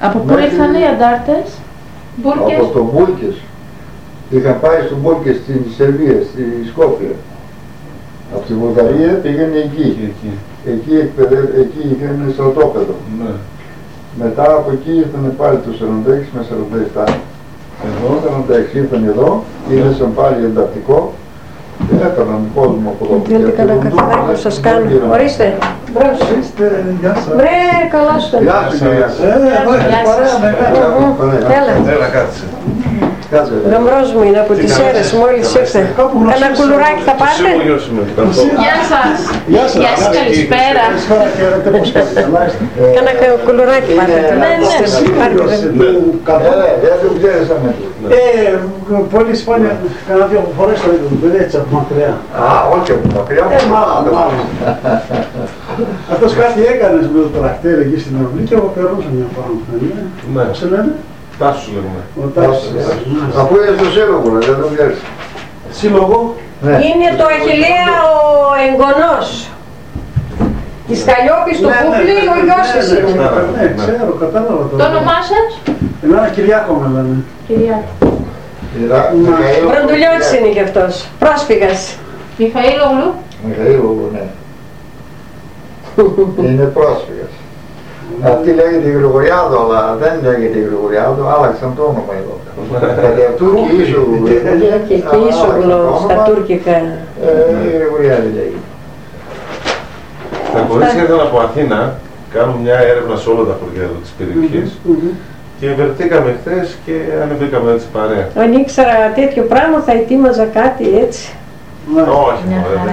Από πού ήρθαν οι αντάρτες? Μπούρκες? Από το Μπούρκες. Είχαν πάει στο Μπούρκες στην Σερβία, στη Σκόπια. Από τη Βουλγαρία πήγαινε εκεί. Εκεί είχαν στρατόπεδο. Ναι. Μετά από εκεί ήρθαν πάλι το 46 με 47. Εδώ 46 ήρθαν εδώ, ήρθαν πάλι εντατικό. Δεν έκαναν κόσμο από εδώ. Θέλετε κανένα καφεδάκι που σας κάνω? Ορίστε. Μπρος. Γεια σας. Βρε, καλά σου. Γεια σας. Έλα, κάτσε. Γαμπρός μου είναι από τις Σέρρες, μόλις ήρθε. Κάνα κουλουράκι θα πάρετε? Γεια σας. Γεια σας, καλησπέρα. Κάνα κουλουράκι πάρετε? Ναι. Δεν το ξέρεις αμέσως. Πολύ σπάνια, κάνα 2 φορές το είδαμε, δεν έτσι από μακριά. Όχι από μακριά. Μάλλον. Αυτός κάτι έκανες με το τρακτέρ εκεί στην αυλή και εγώ περνούσα μια φορά. Ναι. Πώς σε λένε? Τάσος λέγουμε. Ο Τάσος. Αφού είναι στο σύλλογο, δεν το ξέρεις. Σύλλογο. Είναι το Αχιλλέα ο εγγονός της Καλλιόπης του Κούκλη, ο γιος της είναι. Ναι, ξέρω, κατάλαβα το. Το όνομά σας? Εμένα Κυριάκο με λένε. Κυριάκο. Βροντουλιώτης είναι και αυτός, πρόσφυγας. Μιχαήλογλου. Μιχαήλογλου, ναι. Είναι πρόσφυγας. Αυτή λέγεται Γρηγοριάδο, αλλά δεν λέγεται Γρηγοριάδο, άλλαξαν το όνομα εδώ. Δηλαδή Τούρκοι Ίσογλου. Και Ίσογλου στα τουρκικά. Γρηγοριάδη λέγεται. Τα κορίτσια ήρθαν από Αθήνα, κάνουν μια έρευνα σε όλα τα χωριά της περιοχής και βρεθήκαμε χθες και ανεβήκαμε έτσι παρέα. Αν ήξερα τέτοιο πράγμα θα ετοίμαζα κάτι έτσι. Όχι,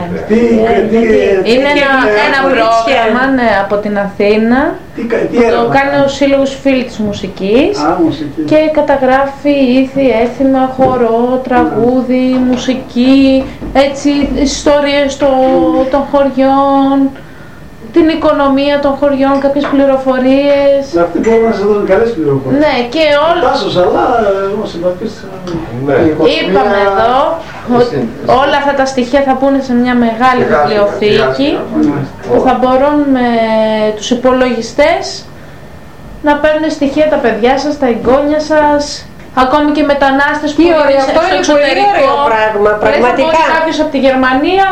είναι ένα πρόγραμμα από την Αθήνα. Το κάνει ο Σύλλογος Φίλοι της Μουσικής και καταγράφει ήθη, έθιμα, χορό, τραγούδι, μουσική, έτσι, ιστορίες των χωριών, την οικονομία των χωριών, κάποιες πληροφορίες. Αυτοί μπορούν να σας δώσουν καλές πληροφορίες. Ναι, και όλα. Τάσος, αλλά εγώ συμπαθείς. Είπαμε εδώ ότι όλα αυτά τα στοιχεία θα μπουν σε μια μεγάλη βιβλιοθήκη που θα μπορούν με τους υπολογιστές να παίρνουν στοιχεία τα παιδιά σας, τα εγγόνια σας, ακόμη και μετανάστες που είναι στο εξωτερικό. Πραγματικά. Κάποιος από τη Γερμανία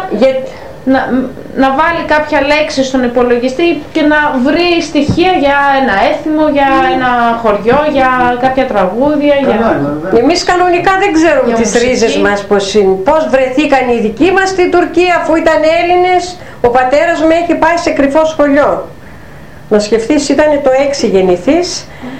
να βάλει κάποια λέξη στον υπολογιστή και να βρει στοιχεία για ένα έθιμο, για ένα χωριό, για κάποια τραγούδια. Εμείς κανονικά δεν ξέρουμε τις ρίζες μας πώς είναι. Πώς βρεθήκαν οι δικοί μας στην Τουρκία αφού ήταν Έλληνες. Ο πατέρας μου έχει πάει σε κρυφό σχολείο. Να σκεφτείς, ήταν το 6 γεννηθής.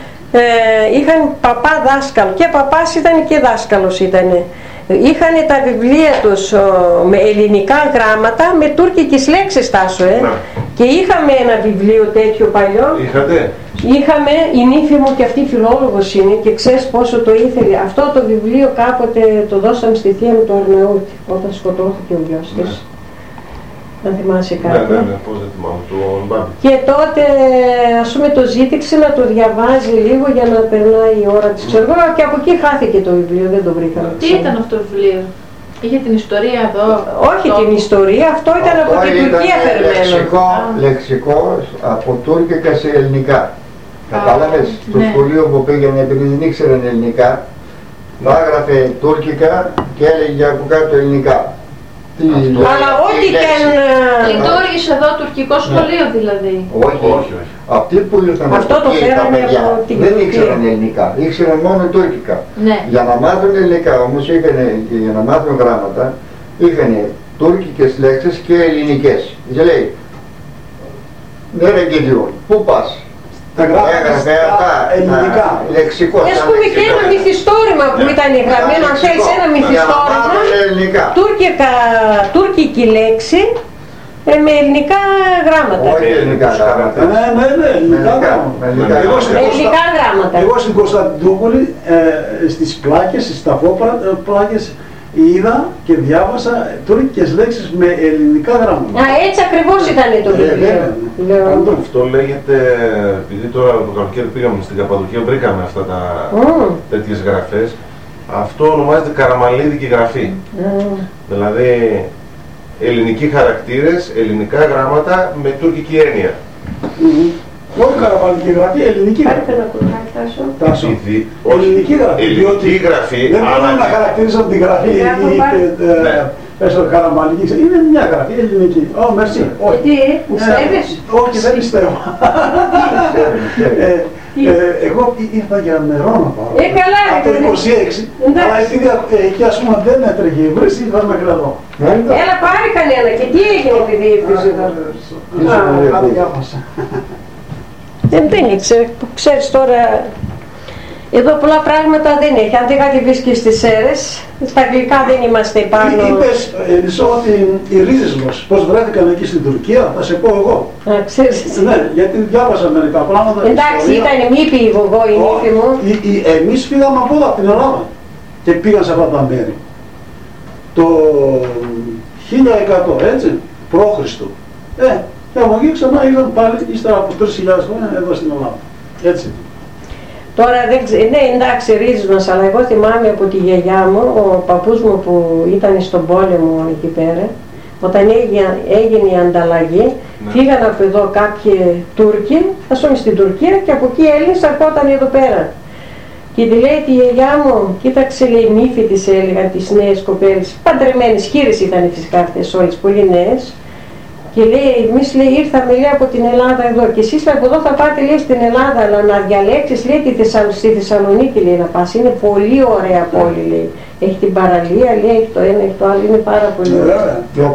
Είχαν παπά δάσκαλο και παπάς ήταν και δάσκαλος ήτανε. Είχαν τα βιβλία τους με ελληνικά γράμματα με τουρκικές λέξεις, Τάσο, Και είχαμε ένα βιβλίο τέτοιο παλιό. Είχατε? Είχαμε, η νύφη μου και αυτή φιλόλογος είναι και ξέρεις πόσο το ήθελε. Αυτό το βιβλίο κάποτε το δώσαμε στη θεία μου το Αρναούτη όταν σκοτώθηκε ο γιος της. Αν θυμάσαι κάτι. Ναι, πώς δεν θυμάμαι, το Μπάμπη. Και τότε ας πούμε το ζήτηξε να το διαβάζει λίγο για να περνάει η ώρα της, ξέρω, και από εκεί χάθηκε το βιβλίο, δεν το βρήκαμε. Τι ήταν αυτό το βιβλίο? Είχε την ιστορία εδώ? Όχι την ιστορία, αυτό ήταν από την Τουρκία φερμένο. Λεξικό από τουρκικά σε ελληνικά. Κατάλαβες, το σχολείο που πήγαινε επειδή δεν ήξεραν ελληνικά, θα έγραφε τουρκικά και έλεγε από κάτω ελληνικά. Αλλά ό,τι και αν... Λειτουργήσε εδώ τουρκικό σχολείο δηλαδή? Όχι. Αυτοί που ήρθαν από εκεί τα παιδιά δεν ήξεραν ελληνικά, ήξεραν μόνο τουρκικά. Για να μάθουν ελληνικά όμως, για να μάθουν γράμματα, είχαν τουρκικές λέξεις και ελληνικές. Και λέει, δεν εγγυδιούν, πού πας? Τα έγραφε ελληνικά. Λεξικό. Ας πούμε και ένα μυθιστόρημα που ήταν γραμμένο, αν θέλεις ένα μυθιστόρημα, τουρκική λέξη με ελληνικά γράμματα. Όχι ελληνικά γράμματα. Ναι, ελληνικά γράμματα. Εγώ στην Κωνσταντινούπολη, στις πλάκες, στις ταφόπλάκες, είδα και διάβασα τουρκικές λέξεις με ελληνικά γράμματα. Έτσι ακριβώς ήταν το βιβλίο. Αυτό λέγεται, επειδή τώρα το καλοκαίρι πήγαμε στην Καπαδοκία, βρήκαμε αυτά τα τέτοιες γραφές. Αυτό ονομάζεται καραμαλίδικη γραφή. Δηλαδή ελληνικοί χαρακτήρες, ελληνικά γράμματα με τουρκική έννοια. Όχι, καραμαλική γραφή, ελληνική γραφή. Ελληνική γραφή. Ελληνική γραφή. Δεν μπορούμε να χαρακτηρίσουμε την γραφή πέσω καραμαλική. Είναι μια γραφή ελληνική. Ω, μερσή. Τι, πιστεύεις? Όχι, δεν πιστεύω. Εγώ ήρθα για νερό να πάρω. Καλά, από το 26. Αλλά επειδή εκεί ας πούμε δεν έτρεχε η βρύση, ήρθα να κρατώ. Έλα πάρε κανένα και τι έγινε επειδή ήρθες εδώ. Κάτι διάβασα. Δεν ήξερε, ξέρεις τώρα, εδώ πολλά πράγματα δεν έχει. Αν δεν κατεβείς και στις αίρες, στα αγγλικά δεν είμαστε πάνω. Είπες, Ελισσό, ότι οι ρίζες μας πώς βρέθηκαν εκεί στην Τουρκία, θα σε πω εγώ. Ξέρεις. Ναι, γιατί διάβασα μερικά πράγματα. Εντάξει, ήταν μήπη εγώ η νύφη μου. Εμείς φύγαμε από εδώ, από την Ελλάδα και πήγαν σε αυτά τα μέρη. Το 1100, έτσι, π.Χ. Και από εκεί ξανά ήρθαν πάλι ύστερα από 3.000 χρόνια εδώ στην Ελλάδα. Έτσι. Τώρα δεν ξέρω, ναι εντάξει ρίζες μας, αλλά εγώ θυμάμαι από τη γιαγιά μου, ο παππούς μου που ήταν στον πόλεμο εκεί πέρα, όταν έγινε η ανταλλαγή, φύγαν από εδώ κάποιοι Τούρκοι, ας πούμε στην Τουρκία και από εκεί οι Έλληνες έρχονταν εδώ πέρα. Και τη λέει τη γιαγιά μου, κοίταξε λέει νύφη της έλεγαν τις νέες κοπέλες, παντρεμένες χείρες ήταν φυσικά αυτές όλες, πολύ νέες. Και λέει, εμείς λέει ήρθαμε λέει, από την Ελλάδα εδώ και εσείς από εδώ θα πάτε λέει στην Ελλάδα, αλλά να διαλέξεις λέει στη Θεσσαλονίκη λέει να πας, είναι πολύ ωραία πόλη λέει. Έχει την παραλία, λέει, έχει το ένα, έχει το άλλο, είναι πάρα πολύ ωραία.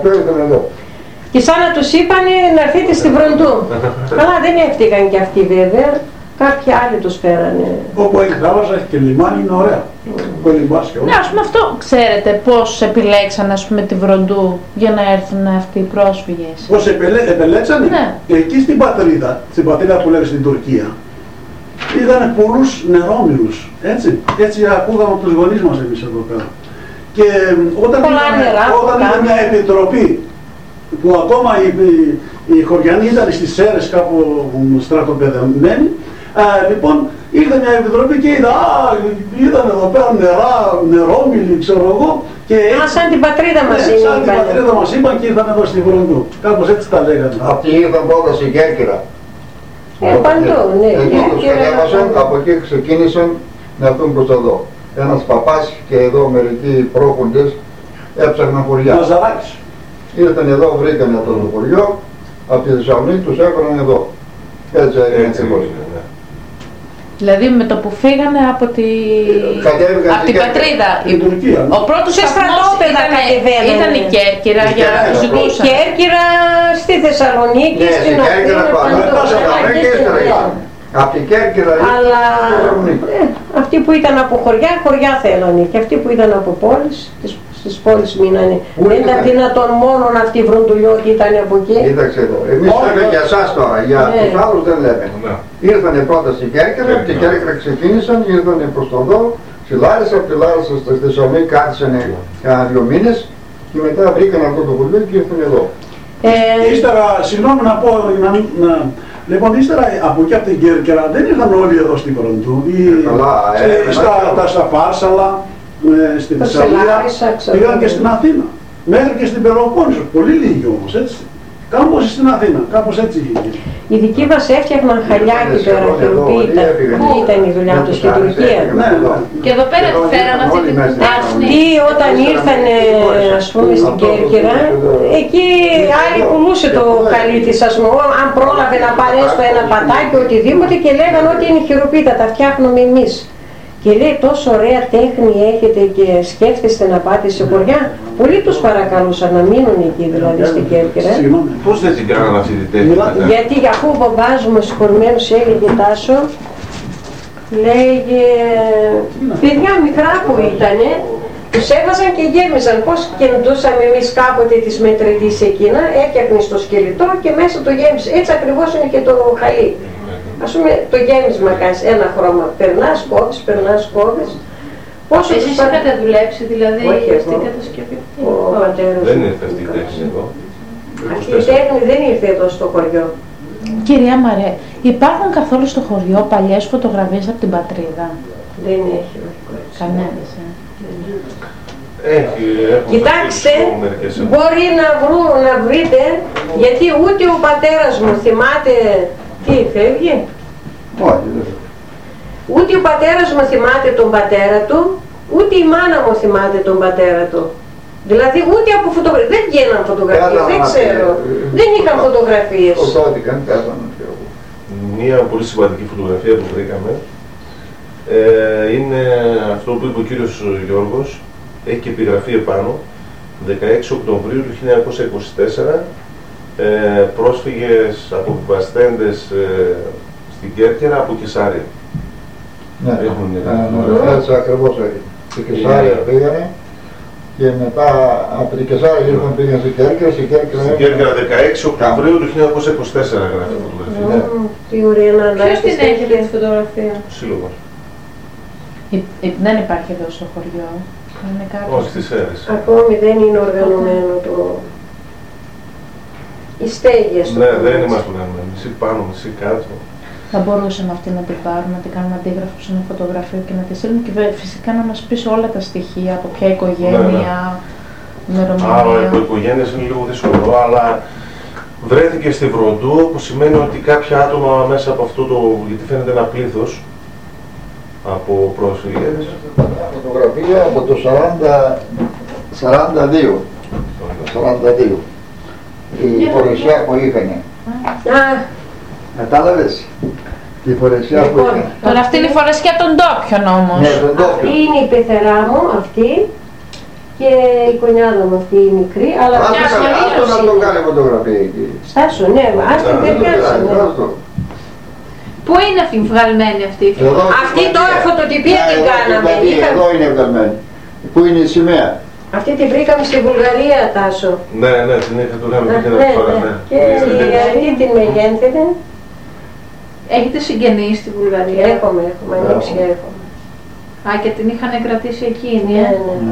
Και σαν να τους είπανε να έρθετε στη Βροντού. Καλά δεν έφτυγαν και αυτοί βέβαια, κάποιοι άλλοι τους φέρανε. Όπου έχει θάλασσα, έχει και λιμάνι, είναι ωραία. Ναι, ας πούμε αυτό ξέρετε πώς επιλέξαν ας πούμε τη Βροντού για να έρθουν αυτοί οι πρόσφυγες. Πώς επιλέξανε? Ναι. Εκεί στην πατρίδα που λέγεται στην Τουρκία, είδανε πολλούς νερόμυλους, έτσι ακούγαμε από τους γονείς μας εμείς εδώ πέρα. Και όταν είδαμε μια επιτροπή που ακόμα οι χωριανοί ήταν στις Σέρρες κάπου στρατοπεδεμένοι, λοιπόν ήρθε μια επιτροπή και είδαν εδώ πέρα νερόμυλοι, ξέρω εγώ. Σαν την πατρίδα μας είπαν. Σαν την πατρίδα μας είπαν και ήρθαν εδώ στη Βροντού. Κάπως έτσι τα λέγανε. Αυτοί ήρθαν πρώτα στην Κέρκυρα. Παντού, ναι. Εκεί τους κατέβασαν, από εκεί ξεκίνησαν να έρθουν προς εδώ. Ένας παπάς και εδώ μερικοί πρόχοντες έψαχναν χωριά. Μαζαράκης. Ήρθαν εδώ, βρήκαν αυτό το χωριό, από τη Θεσσαλονίκη τους έφεραν εδώ. Έτσι έγινε ακριβώς. Δηλαδή με το που φύγανε από την πατρίδα. Ο πρώτος σταθμός ήταν η Κέρκυρα για να τους ζητούσαν. Η Κέρκυρα στη Θεσσαλονίκη, στην Αθήνα, από την Κέρκυρα. Αλλά αυτοί που ήταν από χωριά θέλανε και αυτοί που ήταν από πόλεις, στις πόλεις μείνανε. Δεν ήταν δυνατόν μόνο αυτοί οι βροντουλιώτοι ήταν από εκεί. Κοίταξε εδώ, εμείς λέμε για εσάς τώρα, για τους άλλους δεν λέμε. Ήρθανε πρώτα στην Κέρκυρα, από την Κέρκυρα ξεκίνησαν, ήρθανε προς τον Δό, στη Λάρισα, από τη Λάρισα στη Θεσσαλονίκη κάθισαν κάνα 2 μήνες και μετά βρήκαν αυτό το χωριό και ήρθαν εδώ. Ύστερα, συγγνώμη να πω, λοιπόν, ύστερα από εκεί από την Κέρκυρα δεν ήρθαν όλοι εδώ στην Βροντού, στα Φάρσαλα, στη Θεσσαλία, πήγαν και στην Αθήνα, μέχρι και στην Πελοπόννησο, πολύ λίγοι όμως, έτσι. Κάπως στην Αθήνα, κάπως έτσι γίνει. Οι δικοί μας έφτιαχναν χαλιάκι τώρα, χειροποίητα. Αυτή ήταν η δουλειά τους στην Τουρκία. Και εδώ πέρα τη φέραν αυτή την τάχνη. Ή όταν ήρθαν, ας πούμε, στην Κέρκυρα, εκεί άλλοι πουλούσε το χαλί της, ας πούμε, αν πρόλαβε να πάρει έστω ένα πατάκι, οτιδήποτε και λέγανε ότι είναι χειροποίητα, τα φτιάχνουμε εμείς. Και λέει τόσο ωραία τέχνη έχετε και σκέφτεστε να πάτε σε χωριά. Πολλοί τους παρακαλούσαν να μείνουν εκεί δηλαδή στην Κέρκυρα. Πώς δεν την κάνανε αυτή τη τέχνη? Γιατί αφού ο μπαμπάς μου συγχωρημένος έλεγε Τάσο, λέγε παιδιά μικρά που ήτανε, τους έβαζαν και γέμιζαν. Πώς κεντούσαμε εμείς κάποτε τις μετρητής εκείνα, έφτιαχνες το σκελετό και μέσα το γέμισε. Έτσι ακριβώς είναι και το χαλί. Ας πούμε το γέμισμα κάνεις ένα χρώμα, περνάς, κόβεις. Εσείς είχατε δουλέψει δηλαδή στην κατασκευή? Δεν ήρθε αυτή η τέχνη εδώ. Αυτή η τέχνη δεν ήρθε εδώ στο χωριό. Κυρία Μαρέ, υπάρχουν καθόλου στο χωριό παλιές φωτογραφίες από την πατρίδα? Δεν έχει. Κανένας. Κοιτάξτε, μπορεί να βρείτε, γιατί ούτε ο πατέρας μου θυμάται Τι, φεύγει? Όχι, δεν φεύγει. Ούτε ο πατέρας μου θυμάται τον πατέρα του, ούτε η μάνα μου θυμάται τον πατέρα του. Δηλαδή ούτε από φωτογραφίες, δεν βγαίναν φωτογραφίες, δεν ξέρω. Δεν είχαν φωτογραφίες. Μία πολύ σημαντική φωτογραφία που βρήκαμε είναι αυτό που είπε ο κύριος Γιώργος, έχει και επιγραφή επάνω, 16 Οκτωβρίου του 1924, πρόσφυγες αποβιβαστέντες στην Κέρκυρα από Κεσάρια. Ναι, έτσι ακριβώς έγινε. Στην Κεσάρια πήγανε και μετά από την Κεσάρια πήγαν στην Κέρκυρα. Στην Κέρκυρα 16 Οκτωβρίου του 1924 γράφει η φωτογραφία. Τι ωραία να ποιος την έχει τη φωτογραφία? Σύλλογος. Δεν υπάρχει εδώ στο χωριό. Όχι, στις Σέρρες. Ακόμη δεν είναι οργανωμένο το... οι στέγες. Ναι, δεν είμαστε οργανωμένοι. Μισή πάνω, μισή κάτω. Θα μπορούσαμε αυτή να την πάρουμε, να την κάνουμε αντίγραφο σε ένα φωτογραφείο και να τη στείλουμε και φυσικά να μας πεις όλα τα στοιχεία, από ποια οικογένεια, ημερομηνία. Άρα από οικογένειες είναι λίγο δύσκολο, αλλά βρέθηκε στη Βροντού, που σημαίνει ότι κάποια άτομα μέσα από αυτό το, γιατί φαίνεται ένα πλήθος από πρόσφυγες. Φωτογραφία από το 42. Η φορεσιά που είχανε. Κατάλαβες? Η φορεσιά που είχανε. Τώρα αυτή είναι η φορεσιά των ντόπιων όμως. Ναι, των ντόπιων. Αυτή είναι η πεθερά μου, αυτή, και η κονιάδα μου αυτή η μικρή, αλλά άστο να το κάνει φωτογραφία εκεί. Στάσου, ναι, άστο δεν πιάσανε. Πού είναι αυτή βγαλμένη αυτή η φωτογραφία? Αυτή τώρα φωτοτυπία την κάναμε. Εδώ είναι βγαλμένη. Πού είναι η σημαία? Αυτή την βρήκαμε στη Βουλγαρία, Τάσο. Ναι, ναι, την είχα το κάνει και ένα φορά, ναι. Και αυτή την μεγένθητε. Έχετε συγγενείς στη Βουλγαρία? Έχουμε, ανήψια έχουμε. Α, και την είχαν κρατήσει εκείνη, ναι.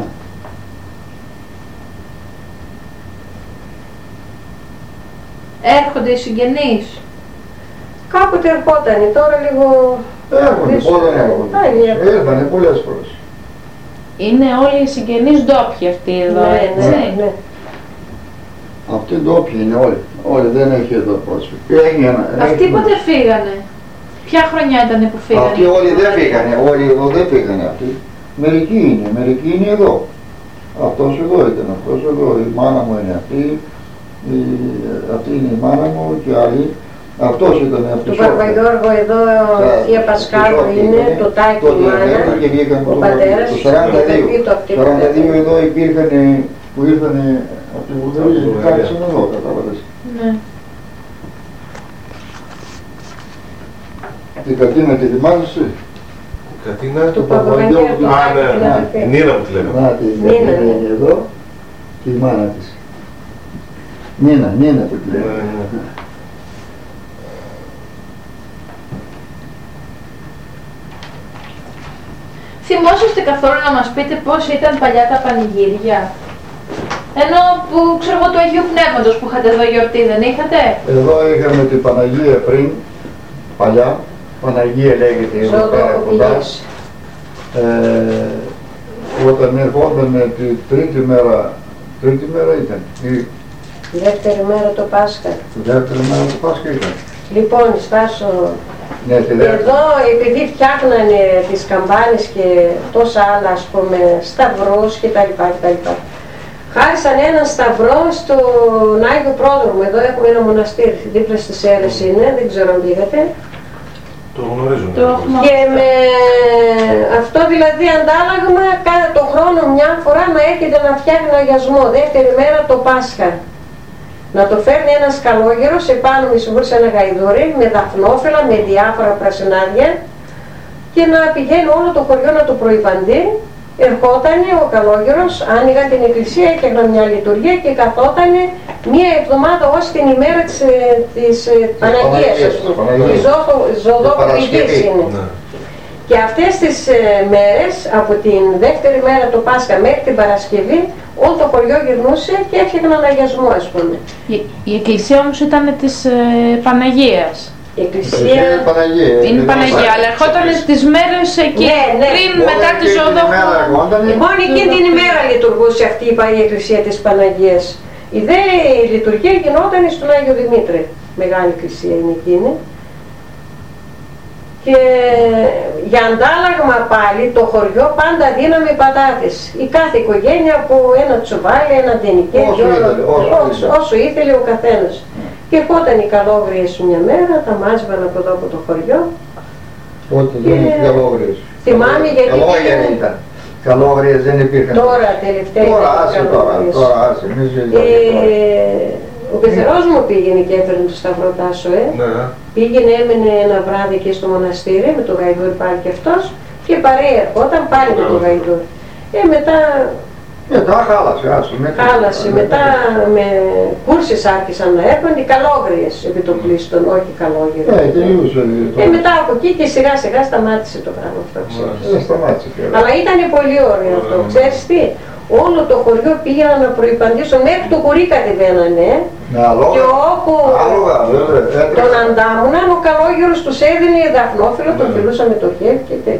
Έρχονται οι συγγενείς? Κάποτε ερχότανε, τώρα λίγο... Έρχονται, πότε έρχονται. Ήρθανε πολλές φορές. Είναι όλοι οι συγγενείς ντόπιοι αυτοί εδώ, έτσι? Ναι. Αυτοί ντόπιοι είναι όλοι. Όλοι, δεν έχει εδώ πρόσφυγες. Αυτοί πότε φύγανε? Ποια χρονιά ήταν που φύγανε? Αυτοί όλοι δεν φύγανε, όλοι εδώ δεν φύγανε αυτοί. Μερικοί είναι εδώ. Αυτός εδώ ήταν, αυτός εδώ. Η μάνα μου είναι αυτή. Αυτή είναι η μάνα μου και άλλοι. Αυτός ήταν αυτός. Το Παπαγιώργο εδώ, η Πασκάλου είναι, το Τάκη η μάνα, ο πατέρας, το 42 εδώ υπήρχαν που ήρθαν από τη Βουλγαρία και κάθισαν εδώ, κατάλαβες. Ναι. Την Κατίνα τη θυμάσαι εσύ? Κατίνα του Παπαγιώργου. Α, ναι, η Νίνα που τη λέγαμε. Να, την Κατίνα είναι εδώ και η μάνα της. Νίνα που τη λέγαμε. Θυμόσαστε καθόλου να μας πείτε πώς ήταν παλιά τα πανηγύρια? Ενώ που ξέρω εγώ του Αγίου Πνεύματος που είχατε εδώ γιορτή, δεν είχατε? Εδώ είχαμε την Παναγία πριν, παλιά. Παναγία λέγεται εδώ πέρα κοντά. Όταν ερχόταν την τρίτη μέρα ήταν. Τη δεύτερη μέρα το Πάσχα. Τη δεύτερη μέρα το Πάσχα ήταν. Λοιπόν, Στάσο, ναι, εδώ επειδή φτιάχνανε τις καμπάνες και τόσα άλλα, ας πούμε, σταυρούς κτλ. Χάρισαν έναν σταυρό στον Άγιο Πρόδρομο. Εδώ έχουμε ένα μοναστήρι, δίπλα στις Σέρρες είναι, δεν ξέρω αν πήγατε. Το γνωρίζουμε. Και με αυτό δηλαδή αντάλλαγμα κάθε το χρόνο μια φορά να έρχεται να φτιάχνει αγιασμό, δεύτερη μέρα το Πάσχα. Να το φέρνει ένας καλόγερος επάνω μισοβούρς ένα γαϊδούρι με δαφνόφυλλα, με διάφορα πρασινάδια και να πηγαίνει όλο το χωριό να το προϋπαντεί. Ερχότανε ο καλόγερος, άνοιγαν την εκκλησία, έκαναν μια λειτουργία και καθότανε μία εβδομάδα ως την ημέρα της Παναγίας, της Ζωοδοκριτής είναι. Ναι. Και αυτές τις μέρες, από την δεύτερη μέρα το Πάσχα μέχρι την Παρασκευή, όλο το χωριό γυρνούσε και έφτιαχναν αγιασμό, ας πούμε. Η εκκλησία όμως ήταν της Παναγίας. Η εκκλησία είναι Παναγία, αλλά ερχόταν τις μέρες εκεί, πριν μετά τη Ζωοδοκριτή. Λοιπόν, εκείνη την ημέρα λειτουργούσε αυτή η εκκλησία της Παναγίας. Η δε λειτουργία γινόταν στον Άγιο Δημήτρη, μεγάλη εκκλησία είναι εκείνη. Και για αντάλλαγμα πάλι το χωριό πάντα δίναμε πατάτες. Η κάθε οικογένεια από ένα τσουβάλι, ένα ντενικέτι, όσο ήθελε ο καθένας. Και ερχόταν οι καλόγριες μια μέρα, τα μάζευαν από εδώ από το χωριό. Τότε δεν είναι καλόγριες. Θυμάμαι γιατί... Καλόγια ήταν. Καλόγριες δεν υπήρχαν. Τώρα τελευταία. Τώρα άσε. Ο πεθερός μου πήγαινε και έφερνε το Σταυροτάσο, Πήγαινε, έμενε ένα βράδυ εκεί στο μοναστήρι με τον Γαϊδούρη πάλι και αυτός και παρέα ερχόταν πάλι με τον Γαϊδούρη. Μετά χάλασε, μετά με κούρσεις άρχισαν να έρχονται οι καλόγριες επί το πλήστον, όχι καλόγεροι. Μετά από εκεί και σιγά σιγά σταμάτησε το πράγμα αυτό, ξέρεις. Αλλά ήταν πολύ ωραίο αυτό, ξέρεις τι. Όλο το χωριό πήγαιναν να προϋπαντήσουν, μέχρι το κουρί κατεβαίνανε και όπου τον αντάμουναν, ο καλόγερος τους έδινε δαφνόφυλλο, τον φιλούσαν με το χέρι και τέτοια.